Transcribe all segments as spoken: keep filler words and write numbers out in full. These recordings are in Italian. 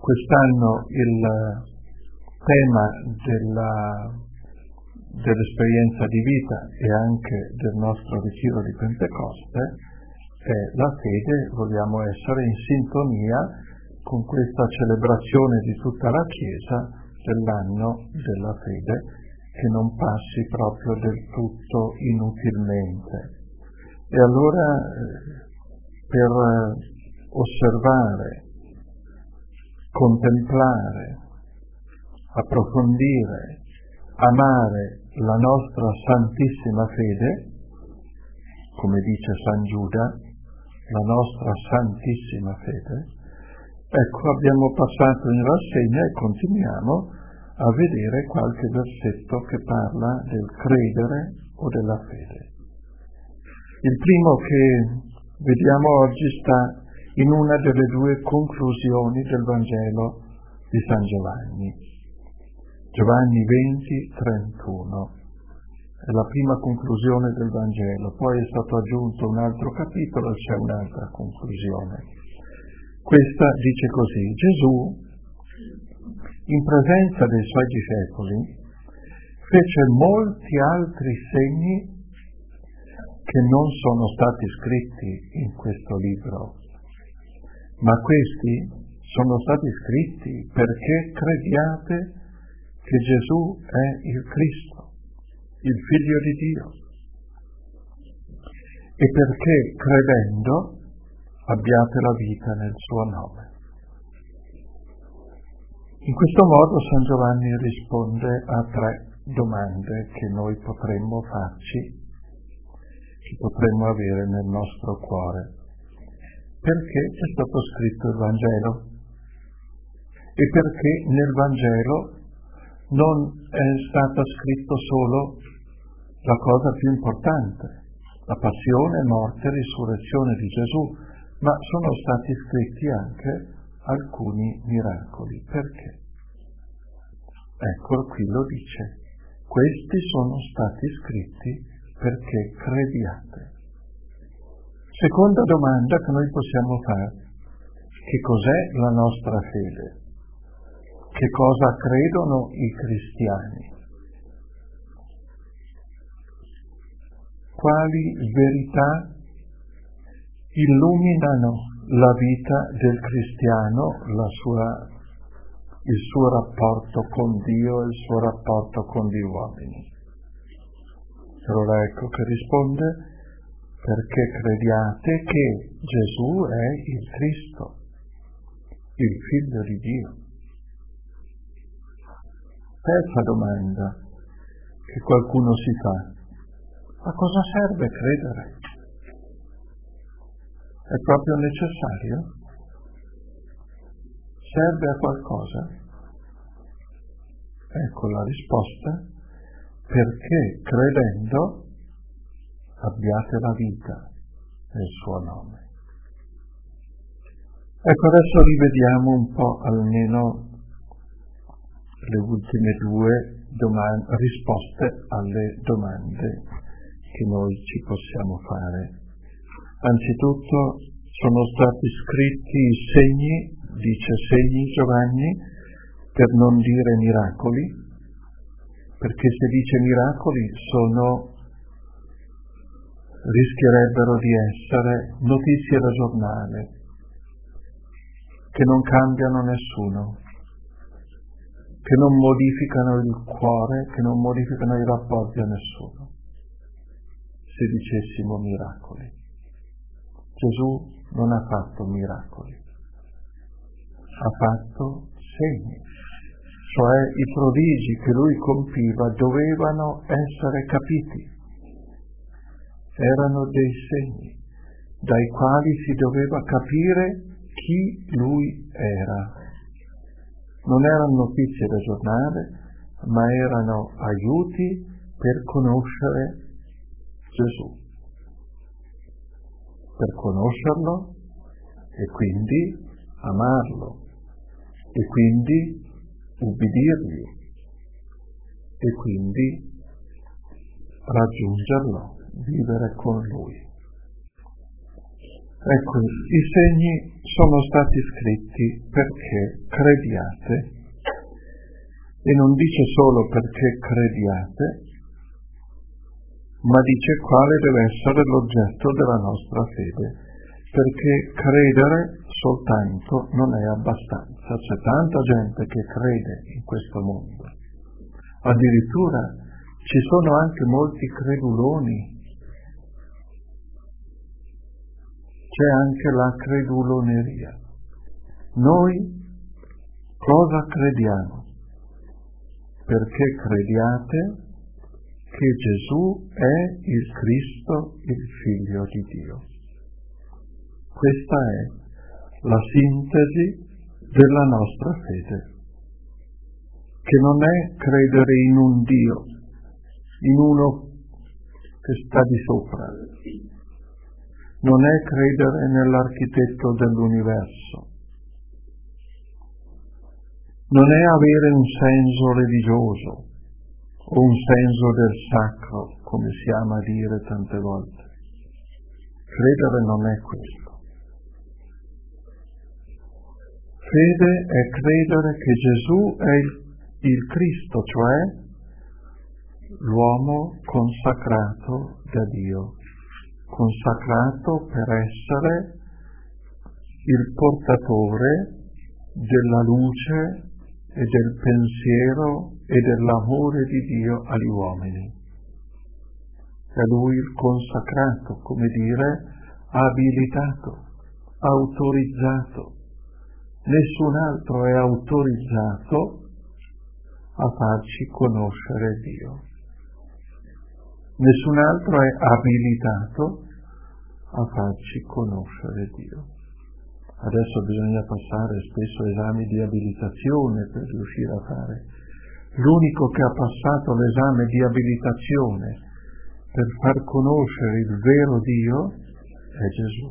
Quest'anno il tema della, dell'esperienza di vita e anche del nostro ritiro di Pentecoste è la fede. Vogliamo essere in sintonia con questa celebrazione di tutta la Chiesa dell'anno della fede, che non passi proprio del tutto inutilmente. E allora per osservare, contemplare, approfondire, amare la nostra santissima fede, come dice San Giuda, la nostra santissima fede, ecco, abbiamo passato in rassegna e continuiamo a vedere qualche versetto che parla del credere o della fede. Il primo che vediamo oggi sta in una delle due conclusioni del Vangelo di San Giovanni. Giovanni venti trentuno. È la prima conclusione del Vangelo, poi è stato aggiunto un altro capitolo e c'è un'altra conclusione. Questa dice così: Gesù, in presenza dei suoi discepoli, fece molti altri segni che non sono stati scritti in questo libro, ma questi sono stati scritti perché crediate che Gesù è il Cristo, il Figlio di Dio, e perché credendo abbiate la vita nel suo nome. In questo modo San Giovanni risponde a tre domande che noi potremmo farci, che potremmo avere nel nostro cuore. Perché è stato scritto il Vangelo? E perché nel Vangelo non è stata scritto solo la cosa più importante, la passione, morte e risurrezione di Gesù, ma sono stati scritti anche alcuni miracoli. Perché? Eccolo qui, lo dice. Questi sono stati scritti perché crediate. Seconda domanda che noi possiamo fare: che cos'è la nostra fede? Che cosa credono i cristiani? Quali verità illuminano la vita del cristiano, la sua, il suo rapporto con Dio e il suo rapporto con gli uomini? Allora ecco che risponde: perché crediate che Gesù è il Cristo, il Figlio di Dio. Terza domanda che qualcuno si fa: a cosa serve credere? È proprio necessario? Serve a qualcosa? Ecco la risposta: perché credendo abbiate la vita nel suo nome. Ecco, adesso rivediamo un po' almeno le ultime due domande, risposte alle domande che noi ci possiamo fare. Anzitutto sono stati scritti i segni, dice segni Giovanni, per non dire miracoli, perché se dice miracoli sono rischierebbero di essere notizie da giornale, che non cambiano nessuno, che non modificano il cuore, che non modificano i rapporti a nessuno. Se dicessimo miracoli. Gesù non ha fatto miracoli, ha fatto segni, cioè i prodigi che lui compiva dovevano essere capiti. Erano dei segni dai quali si doveva capire chi lui era. Non erano notizie da giornale, ma erano aiuti per conoscere Gesù, per conoscerlo e quindi amarlo, e quindi ubbidirgli, e quindi raggiungerlo, vivere con lui. Ecco, i segni sono stati scritti perché crediate, e non dice solo perché crediate, ma dice quale deve essere l'oggetto della nostra fede, perché credere soltanto non è abbastanza. C'è tanta gente che crede in questo mondo, addirittura ci sono anche molti creduloni. C'è anche la creduloneria. Noi cosa crediamo? Perché crediate che Gesù è il Cristo, il Figlio di Dio. Questa è la sintesi della nostra fede, che non è credere in un Dio, in uno che sta di sopra, non è credere nell'architetto dell'universo, non è avere un senso religioso o un senso del sacro, come si ama dire tante volte. Credere non è questo. Fede è credere che Gesù è il, il Cristo, cioè l'uomo consacrato da Dio. Consacrato per essere il portatore della luce e del pensiero e dell'amore di Dio agli uomini. È Lui il consacrato, come dire, abilitato, autorizzato. Nessun altro è autorizzato a farci conoscere Dio. Nessun altro è abilitato a farci conoscere Dio. Adesso bisogna passare spesso esami di abilitazione per riuscire a fare. L'unico che ha passato l'esame di abilitazione per far conoscere il vero Dio è Gesù.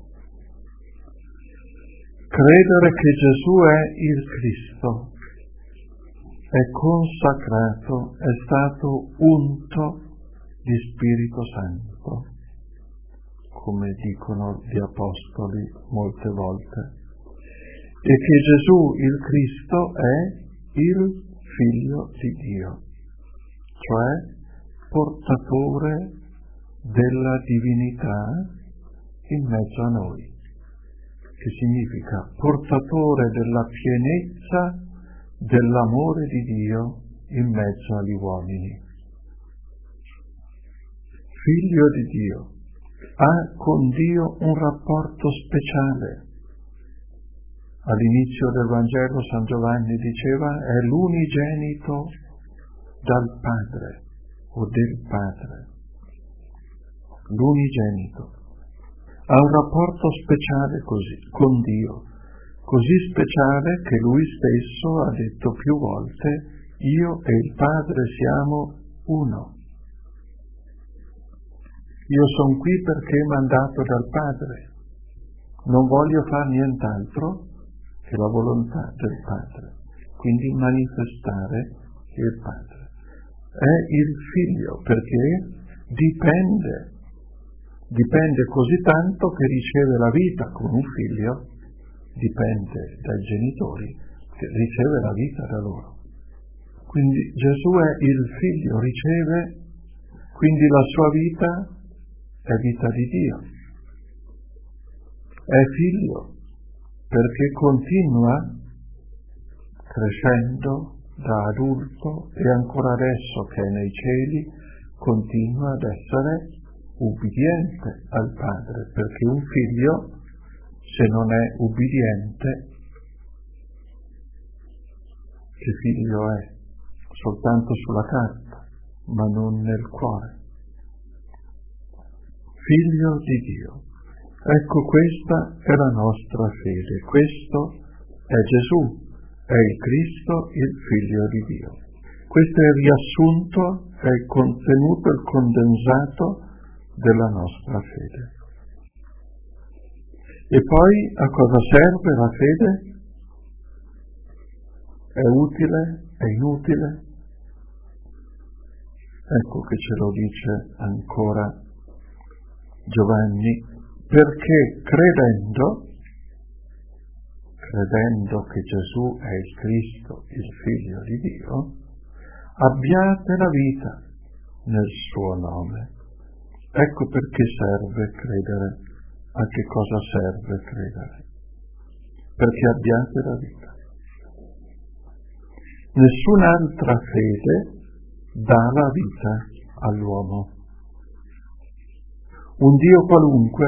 Credere che Gesù è il Cristo, è consacrato, è stato unto di Spirito Santo, come dicono gli Apostoli molte volte, e che Gesù, il Cristo, è il Figlio di Dio, cioè portatore della divinità in mezzo a noi, che significa portatore della pienezza dell'amore di Dio in mezzo agli uomini. Figlio di Dio, ha con Dio un rapporto speciale. All'inizio del Vangelo San Giovanni diceva è l'unigenito dal Padre o del Padre. L'unigenito. Ha un rapporto speciale così, con Dio, così speciale che Lui stesso ha detto più volte io e il Padre siamo uno. Io sono qui perché mandato dal Padre, non voglio fare nient'altro che la volontà del Padre, quindi manifestare il Padre. È il Figlio perché dipende, dipende così tanto che riceve la vita come un figlio, dipende dai genitori che riceve la vita da loro. Quindi Gesù è il Figlio, riceve quindi la sua vita è vita di Dio. È figlio perché continua crescendo da adulto e ancora adesso che è nei cieli continua ad essere ubbidiente al Padre, perché un figlio se non è ubbidiente che figlio è? Soltanto sulla carta, ma non nel cuore. Figlio di Dio. Ecco, questa è la nostra fede, questo è Gesù, è il Cristo, il Figlio di Dio. Questo è il riassunto, è il contenuto, il condensato della nostra fede. E poi a cosa serve la fede? È utile? È inutile? Ecco che ce lo dice ancora Giovanni perché credendo, credendo che Gesù è il Cristo, il Figlio di Dio, abbiate la vita nel suo nome. Ecco perché serve credere. A che cosa serve credere? Perché abbiate la vita. Nessun'altra fede dà la vita all'uomo. Un Dio qualunque,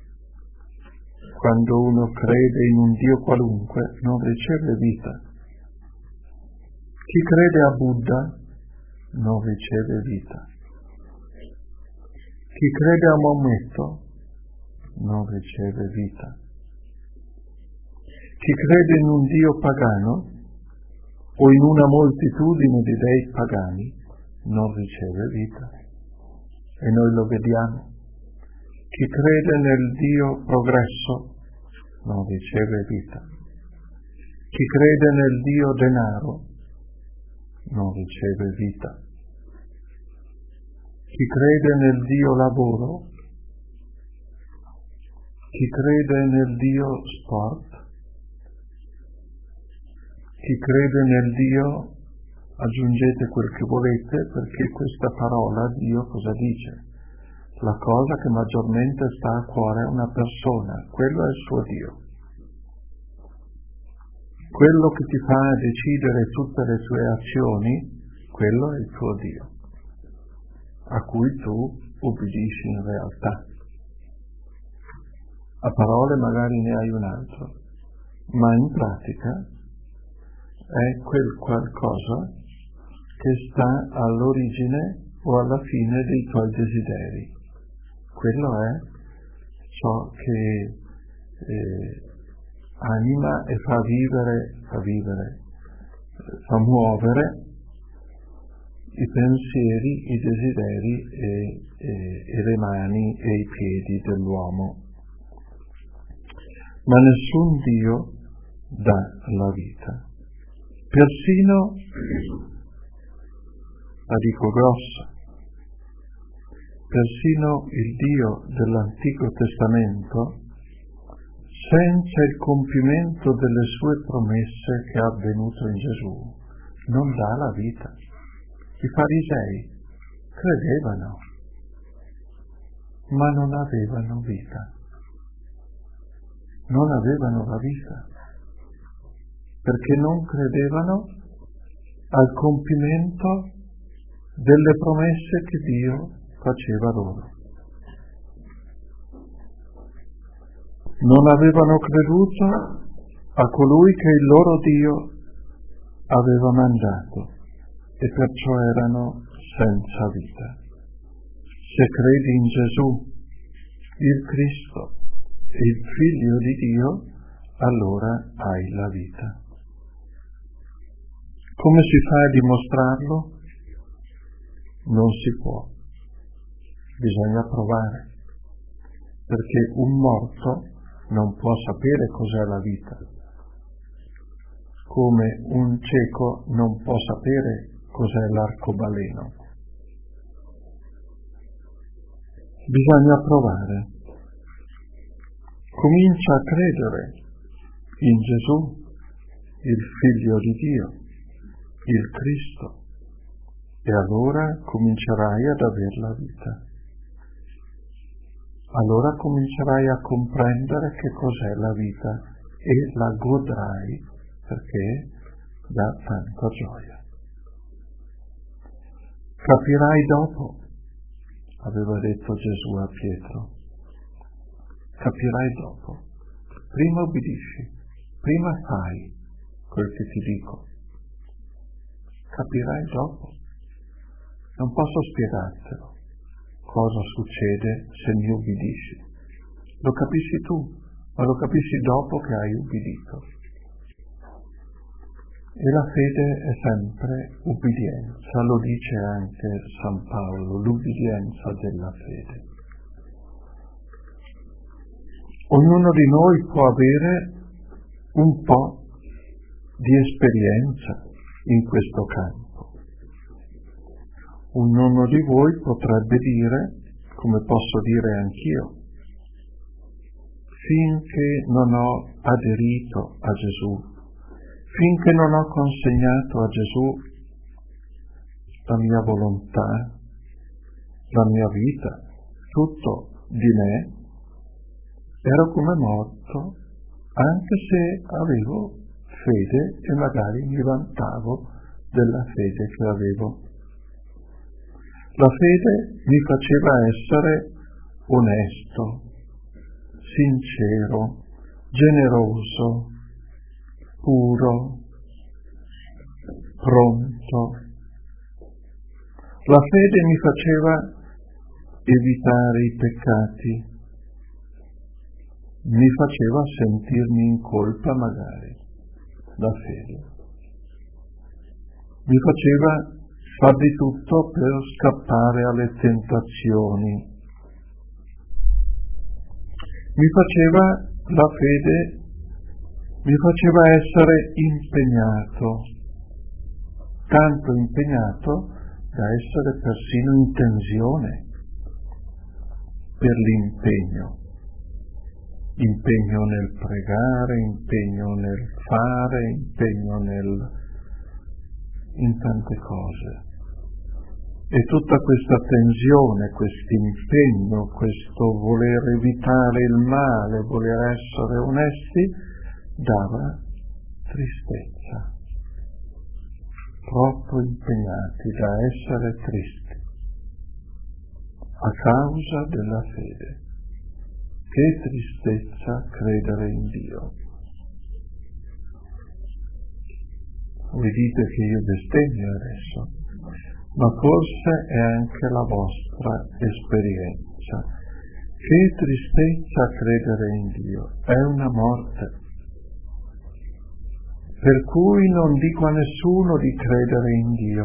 quando uno crede in un Dio qualunque, non riceve vita. Chi crede a Buddha non riceve vita. Chi crede a Maometto non riceve vita. Chi crede in un Dio pagano o in una moltitudine di dei pagani non riceve vita. E noi lo vediamo. Chi crede nel Dio progresso non riceve vita. Chi crede nel Dio denaro non riceve vita. Chi crede nel Dio lavoro, chi crede nel Dio sport, chi crede nel Dio, aggiungete quel che volete, perché questa parola Dio cosa dice? La cosa che maggiormente sta a cuore a una persona, quello è il suo Dio. Quello che ti fa decidere tutte le tue azioni, quello è il tuo Dio, a cui tu ubbidisci in realtà. A parole magari ne hai un altro, ma in pratica è quel qualcosa che sta all'origine o alla fine dei tuoi desideri. Quello è ciò che eh, anima e fa vivere, fa vivere, fa muovere i pensieri, i desideri e, e, e le mani e i piedi dell'uomo. Ma nessun Dio dà la vita. Persino, la dico grossa, persino il Dio dell'Antico Testamento, senza il compimento delle sue promesse che è avvenuto in Gesù, non dà la vita. I farisei credevano, ma non avevano vita. Non avevano la vita, perché non credevano al compimento delle promesse che Dio faceva loro. Non avevano creduto a colui che il loro Dio aveva mandato e perciò erano senza vita. Se credi in Gesù, il Cristo, il Figlio di Dio, allora hai la vita. Come si fa a dimostrarlo? Non si può. Bisogna provare, perché un morto non può sapere cos'è la vita, come un cieco non può sapere cos'è l'arcobaleno. Bisogna provare. Comincia a credere in Gesù, il Figlio di Dio, il Cristo, e allora comincerai ad aver la vita. Allora comincerai a comprendere che cos'è la vita e la godrai perché dà tanta gioia. Capirai dopo, aveva detto Gesù a Pietro, capirai dopo. Prima obbedisci, prima fai quel che ti dico. Capirai dopo. Non posso spiegartelo cosa succede se mi ubbidisci. Lo capisci tu, ma lo capisci dopo che hai ubbidito. E la fede è sempre ubbidienza, lo dice anche San Paolo, l'ubbidienza della fede. Ognuno di noi può avere un po' di esperienza in questo campo. Ognuno di voi potrebbe dire, come posso dire anch'io, finché non ho aderito a Gesù, finché non ho consegnato a Gesù la mia volontà, la mia vita, tutto di me, ero come morto, anche se avevo fede e magari mi vantavo della fede che avevo. La fede mi faceva essere onesto, sincero, generoso, puro, pronto. La fede mi faceva evitare i peccati, mi faceva sentirmi in colpa magari, la fede. Mi faceva far di tutto per scappare alle tentazioni. Mi faceva, la fede, mi faceva essere impegnato, tanto impegnato da essere persino in tensione per l'impegno. Impegno nel pregare, impegno nel fare, impegno nel, in tante cose. E tutta questa tensione, questo impegno, questo voler evitare il male, voler essere onesti, dava tristezza. Troppo impegnati da essere tristi a causa della fede. Che tristezza credere in Dio. Voi dite che io bestemmio adesso, ma forse è anche la vostra esperienza. Che tristezza credere in Dio, è una morte. Per cui non dico a nessuno di credere in Dio,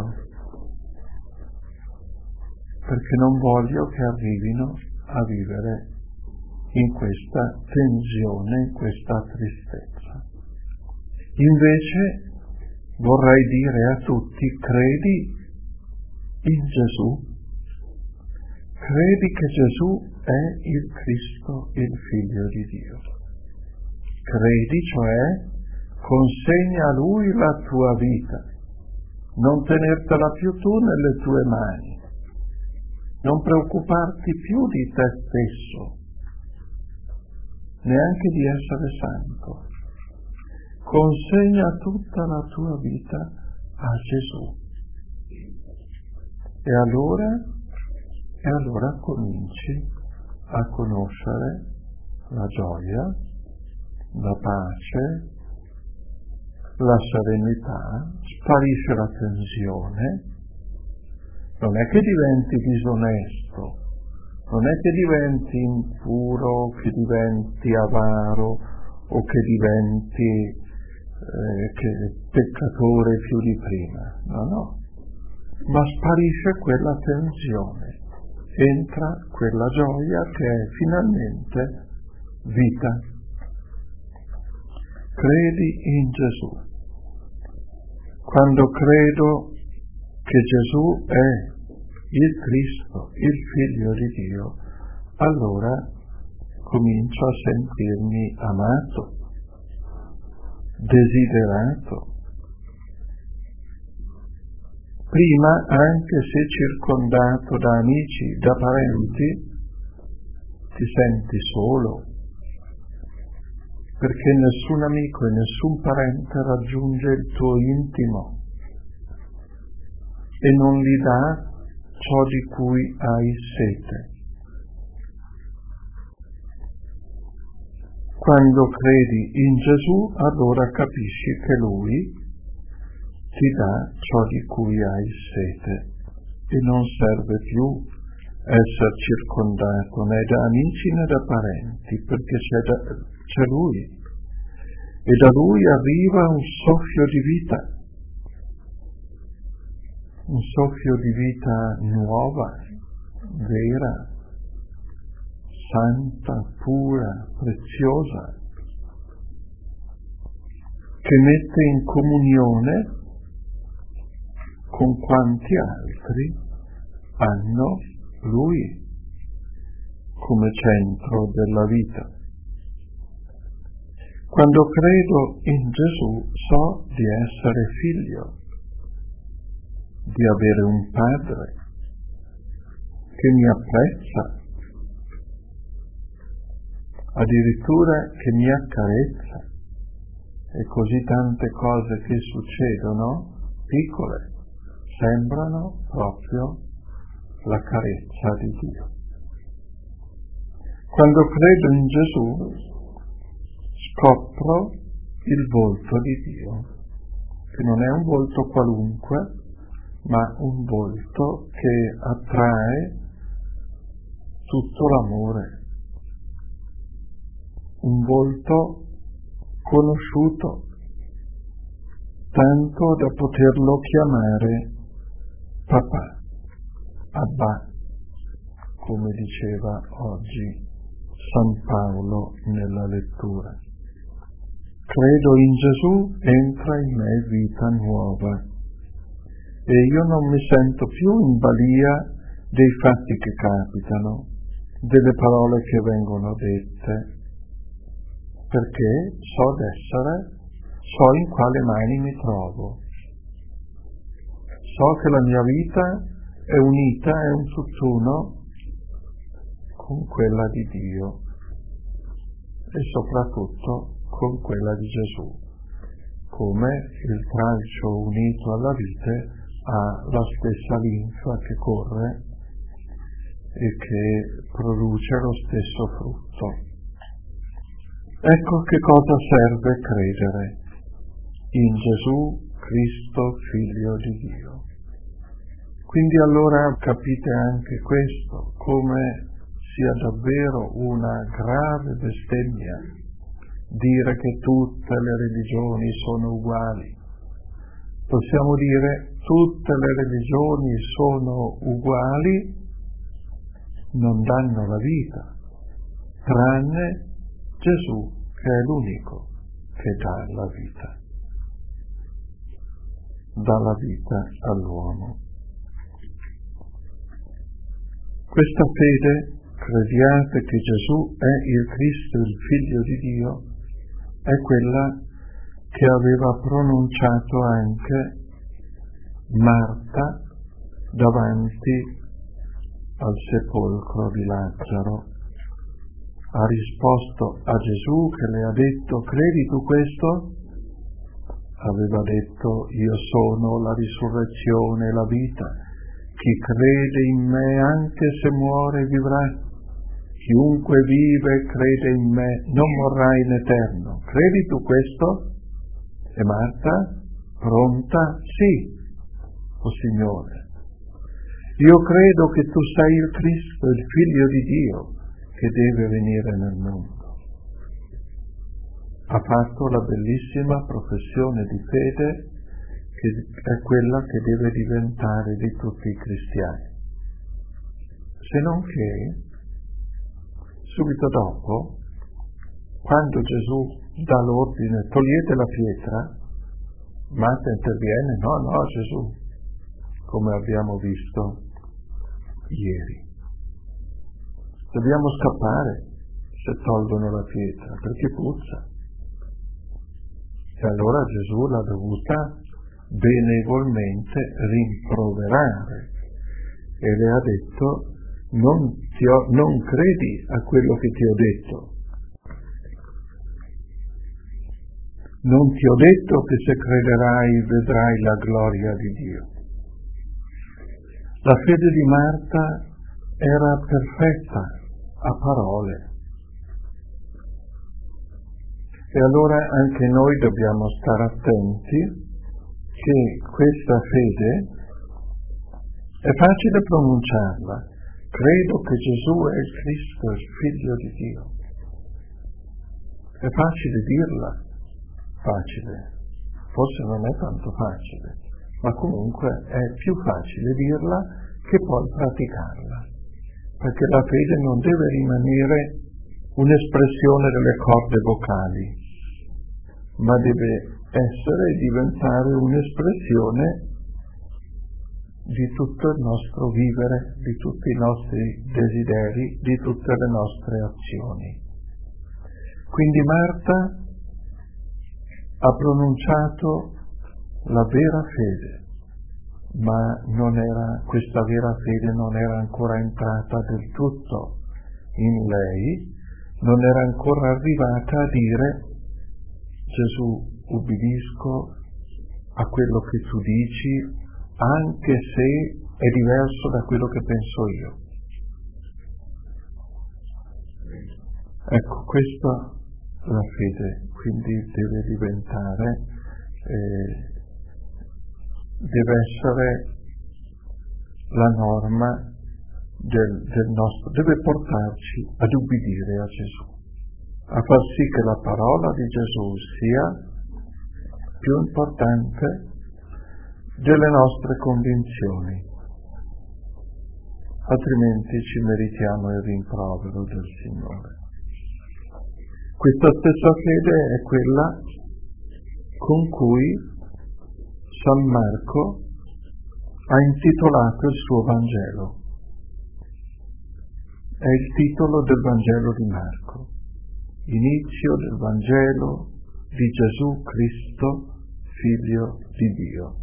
perché non voglio che arrivino a vivere in questa tensione, in questa tristezza. Invece vorrei dire a tutti, credi in Gesù, credi che Gesù è il Cristo, il Figlio di Dio. Credi, cioè, consegna a Lui la tua vita, non tenertela più tu nelle tue mani, non preoccuparti più di te stesso, neanche di essere santo. Consegna tutta la tua vita a Gesù. E allora, e allora cominci a conoscere la gioia, la pace, la serenità, sparisce la tensione. Non è che diventi disonesto, non è che diventi impuro, che diventi avaro o che diventi eh, che peccatore più di prima. No, no. Ma sparisce quella tensione, entra quella gioia che è finalmente vita. Credi in Gesù. Quando credo che Gesù è il Cristo, il Figlio di Dio, allora comincio a sentirmi amato, desiderato. Prima, anche se circondato da amici, da parenti, ti senti solo, perché nessun amico e nessun parente raggiunge il tuo intimo e non gli dà ciò di cui hai sete. Quando credi in Gesù, allora capisci che Lui ti dà ciò di cui hai sete e non serve più essere circondato né da amici né da parenti, perché c'è, da, c'è Lui e da Lui arriva un soffio di vita, un soffio di vita nuova, vera, santa, pura, preziosa, che mette in comunione con quanti altri hanno Lui come centro della vita. Quando credo in Gesù so di essere figlio, di avere un padre che mi apprezza, addirittura che mi accarezza, e così tante cose che succedono, piccole, sembrano proprio la carezza di Dio. Quando credo in Gesù scopro il volto di Dio, che non è un volto qualunque, ma un volto che attrae tutto l'amore, un volto conosciuto, tanto da poterlo chiamare papà, Abba, come diceva oggi San Paolo nella lettura. Credo in Gesù, entra in me vita nuova, e io non mi sento più in balia dei fatti che capitano, delle parole che vengono dette, perché so d'essere, so in quale mani mi trovo. So che la mia vita è unita, è un tutt'uno con quella di Dio e soprattutto con quella di Gesù, come il tralcio unito alla vite ha la stessa linfa che corre e che produce lo stesso frutto. Ecco che cosa serve credere in Gesù Cristo, Figlio di Dio. Quindi allora capite anche questo, come sia davvero una grave bestemmia dire che tutte le religioni sono uguali. Possiamo dire tutte le religioni sono uguali, non danno la vita, tranne Gesù, che è l'unico che dà la vita, dà la vita all'uomo. Questa fede, crediate che Gesù è il Cristo, il Figlio di Dio, è quella che aveva pronunciato anche Marta davanti al sepolcro di Lazzaro. Ha risposto a Gesù che le ha detto: credi tu questo? Aveva detto: io sono la risurrezione e la vita, chi crede in me anche se muore vivrà, chiunque vive e crede in me non morrà in eterno. Credi tu questo? E Marta, pronta, sì, o Signore, io credo che tu sei il Cristo, il Figlio di Dio, che deve venire nel mondo. Ha fatto la bellissima professione di fede che è quella che deve diventare di tutti i cristiani. Se non che, subito dopo, quando Gesù dà l'ordine, togliete la pietra, Marta interviene: no, no Gesù, come abbiamo visto ieri. Dobbiamo scappare se tolgono la pietra, perché puzza. E allora Gesù l'ha dovuta benevolmente rimproverare e le ha detto: non, ti ho, non credi a quello che ti ho detto. Non ti ho detto che se crederai vedrai la gloria di Dio. La fede di Marta era perfetta a parole. E allora anche noi dobbiamo stare attenti che questa fede è facile pronunciarla. Credo che Gesù è il Cristo, il Figlio di Dio. È facile dirla, facile. Forse non è tanto facile, ma comunque è più facile dirla che poi praticarla. Perché la fede non deve rimanere un'espressione delle corde vocali, ma deve essere e diventare un'espressione di tutto il nostro vivere, di tutti i nostri desideri, di tutte le nostre azioni. Quindi Marta ha pronunciato la vera fede, ma non era, questa vera fede non era ancora entrata del tutto in lei, non era ancora arrivata a dire: Gesù, ubbidisco a quello che tu dici, anche se è diverso da quello che penso io. Ecco, questa è la fede, quindi deve diventare, eh, deve essere la norma del, del nostro, deve portarci ad ubbidire a Gesù, a far sì che la parola di Gesù sia più importante delle nostre convinzioni, altrimenti ci meritiamo il rimprovero del Signore. Questa stessa fede è quella con cui San Marco ha intitolato il suo Vangelo. È il titolo del Vangelo di Marco, inizio del Vangelo di Gesù Cristo, Figlio di Dio.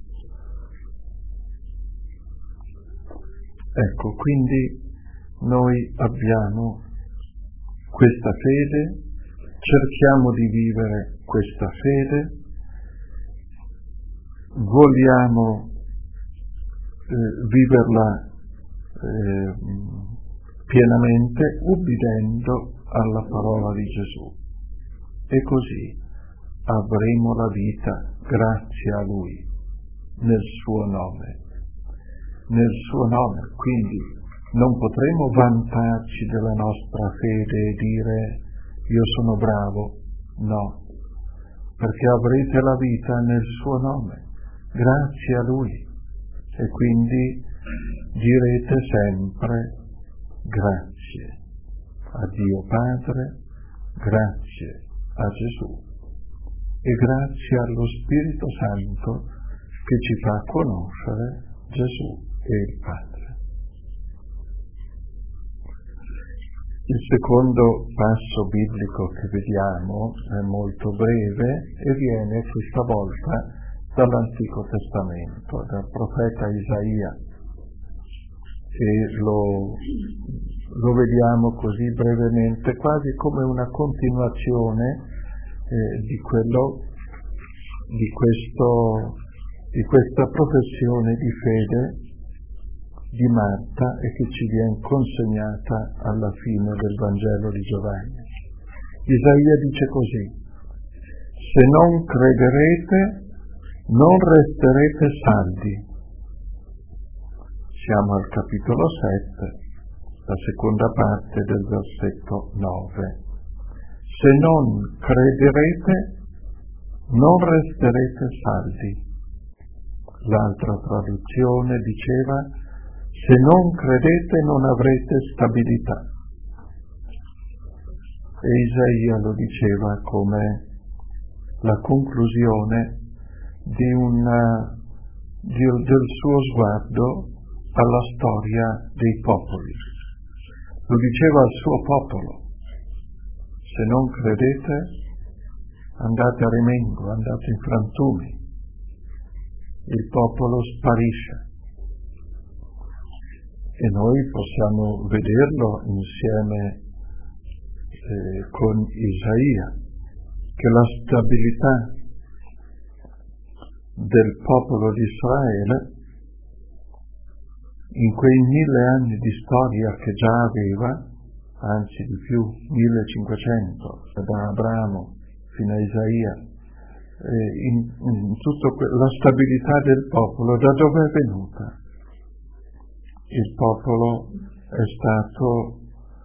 Ecco, quindi noi abbiamo questa fede, cerchiamo di vivere questa fede, vogliamo eh, viverla eh, pienamente ubbidendo alla parola di Gesù, e così avremo la vita grazie a Lui, nel suo nome. Nel suo nome, quindi non potremo vantarci della nostra fede e dire: io sono bravo. No, perché avrete la vita nel suo nome, grazie a Lui, e quindi direte sempre grazie a Dio Padre, grazie a Gesù e grazie allo Spirito Santo che ci fa conoscere Gesù e il Padre. Il secondo passo biblico che vediamo è molto breve e viene questa volta dall'Antico Testamento, dal profeta Isaia, e lo, lo vediamo così brevemente, quasi come una continuazione eh, di quello, di questo, di questa professione di fede di Marta, e che ci viene consegnata alla fine del Vangelo di Giovanni. Isaia dice così: se non crederete, non resterete saldi. Siamo al capitolo sette, la seconda parte del versetto nove. Se non crederete, non resterete saldi. L'altra traduzione diceva: se non credete non avrete stabilità. E Isaia lo diceva come la conclusione di una, di, del suo sguardo alla storia dei popoli. Lo diceva al suo popolo: se non credete, andate a rimengo, andate in frantumi, il popolo sparisce. E noi possiamo vederlo insieme eh, con Isaia, che la stabilità del popolo di Israele in quei mille anni di storia che già aveva, anzi di più, millecinquecento, da Abramo fino a Isaia, eh, in, in tutta que- la stabilità del popolo, da dove è venuta? Il popolo è stato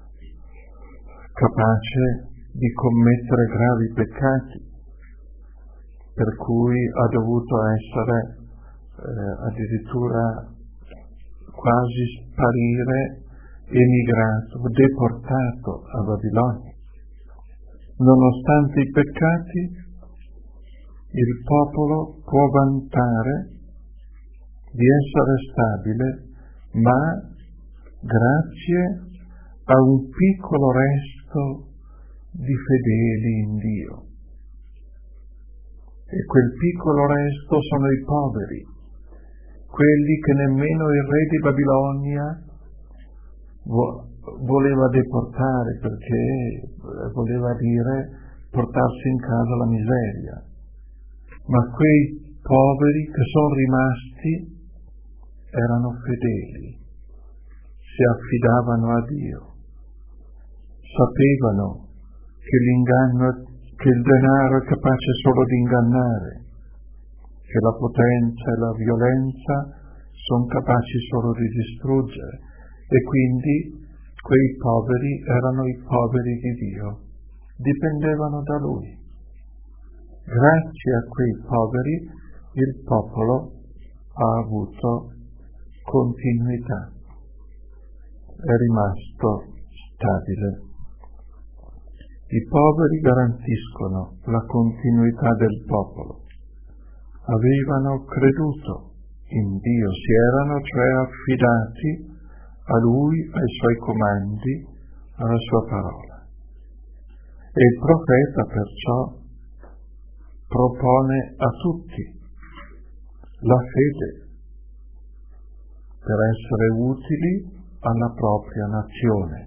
capace di commettere gravi peccati, per cui ha dovuto essere eh, addirittura quasi sparire, emigrato, deportato a Babilonia. Nonostante i peccati, il popolo può vantare di essere stabile, ma grazie a un piccolo resto di fedeli in Dio. E quel piccolo resto sono i poveri, quelli che nemmeno il re di Babilonia vo- voleva deportare, perché voleva dire portarsi in casa la miseria. Ma quei poveri che sono rimasti erano fedeli, si affidavano a Dio, sapevano che l'inganno, che il denaro è capace solo di ingannare, che la potenza e la violenza sono capaci solo di distruggere, e quindi quei poveri erano i poveri di Dio, dipendevano da Lui. Grazie a quei poveri il popolo ha avuto continuità, è rimasto stabile. I poveri garantiscono la continuità del popolo. Avevano creduto in Dio, si erano cioè affidati a Lui, ai Suoi comandi, alla Sua parola. E il profeta perciò propone a tutti la fede per essere utili alla propria nazione.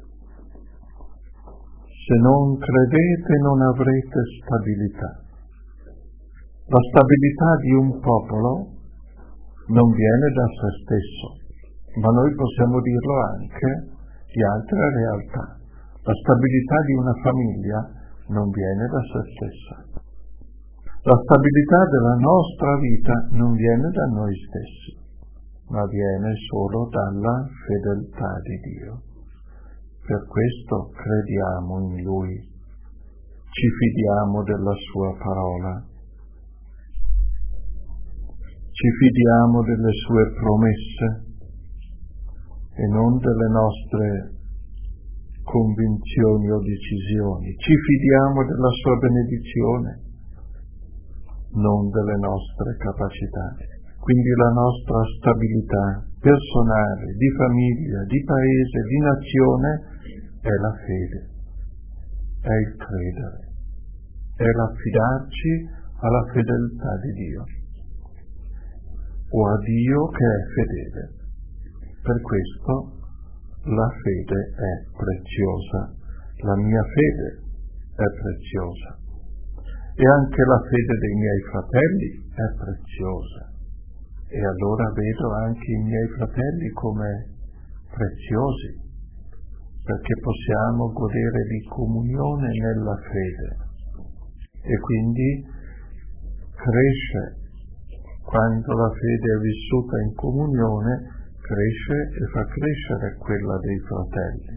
Se non credete non avrete stabilità. La stabilità di un popolo non viene da se stesso, ma noi possiamo dirlo anche di altre realtà. La stabilità di una famiglia non viene da se stessa. La stabilità della nostra vita non viene da noi stessi, ma viene solo dalla fedeltà di Dio. Per questo crediamo in Lui, ci fidiamo della Sua parola, ci fidiamo delle Sue promesse e non delle nostre convinzioni o decisioni. Ci fidiamo della Sua benedizione, non delle nostre capacità. Quindi la nostra stabilità personale, di famiglia, di paese, di nazione è la fede, è il credere, è l'affidarci alla fedeltà di Dio o a Dio che è fedele. Per questo la fede è preziosa, la mia fede è preziosa e anche la fede dei miei fratelli è preziosa. E allora vedo anche i miei fratelli come preziosi, perché possiamo godere di comunione nella fede. E quindi cresce, quando la fede è vissuta in comunione, cresce e fa crescere quella dei fratelli.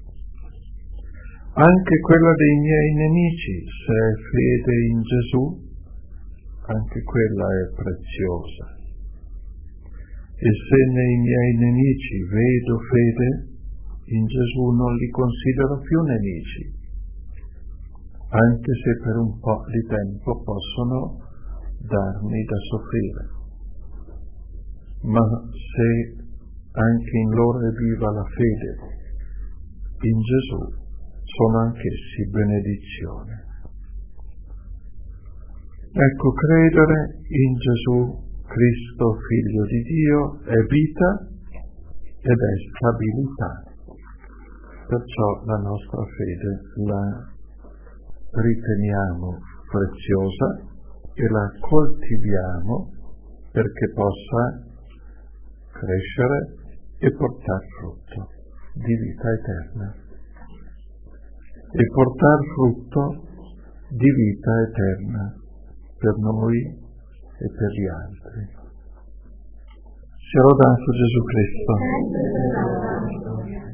Anche quella dei miei nemici, se è fede in Gesù, anche quella è preziosa. E se nei miei nemici vedo fede, in Gesù non li considero più nemici, anche se per un po' di tempo possono darmi da soffrire. Ma se anche in loro è viva la fede, in Gesù sono anch'essi benedizione. Ecco, credere in Gesù Cristo, Figlio di Dio, è vita ed è stabilità. Perciò la nostra fede la riteniamo preziosa e la coltiviamo perché possa crescere e portare frutto di vita eterna. E portare frutto di vita eterna per noi e per gli altri. Sia lodato Gesù Cristo.